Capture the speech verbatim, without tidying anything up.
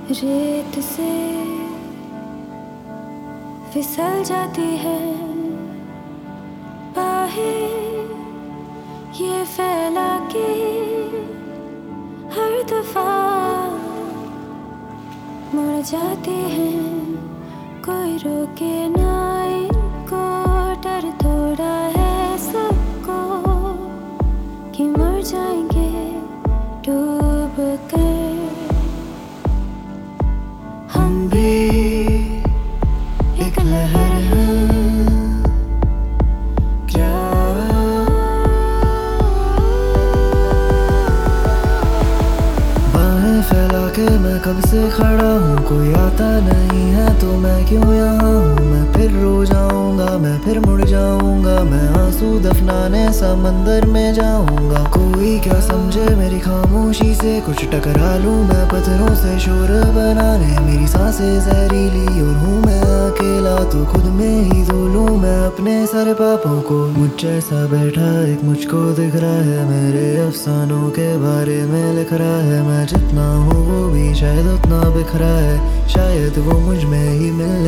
रेत से फिसल जाती है बाहें ये फैला के हर दफा मुड़ जाती हैं। कोई रोके ना इनको, डर थोड़ा है सबको कि मर जाएंगे डूब कर। हम भी एक लहर हैं क्या? बाहें फैला के मैं कब से खड़ा हूँ, कोई आता नहीं है तो मैं क्यों यहाँ हूँ। मैं फिर रो जाऊंगा, मैं फिर मुड़ जाऊंगा, मैं आंसू दफनाने समंदर में जाऊंगा। कोई क्या समझे मेरी खामोशी से, कुछ टकरा लूं मैं पत्थरों से शोर बनाने। मेरी सांसें जहरीली और हूँ मैं अकेला, तो खुद में ही धो लूं मैं अपने सारे पापों को। मुझ जैसा बैठा एक मुझको दिख रहा है, मेरे अफसानों के बारे में लिख रहा है। मैं जितना हूँ वो भी शायद उतना बिखरा है, शायद वो मुझ में ही मिलने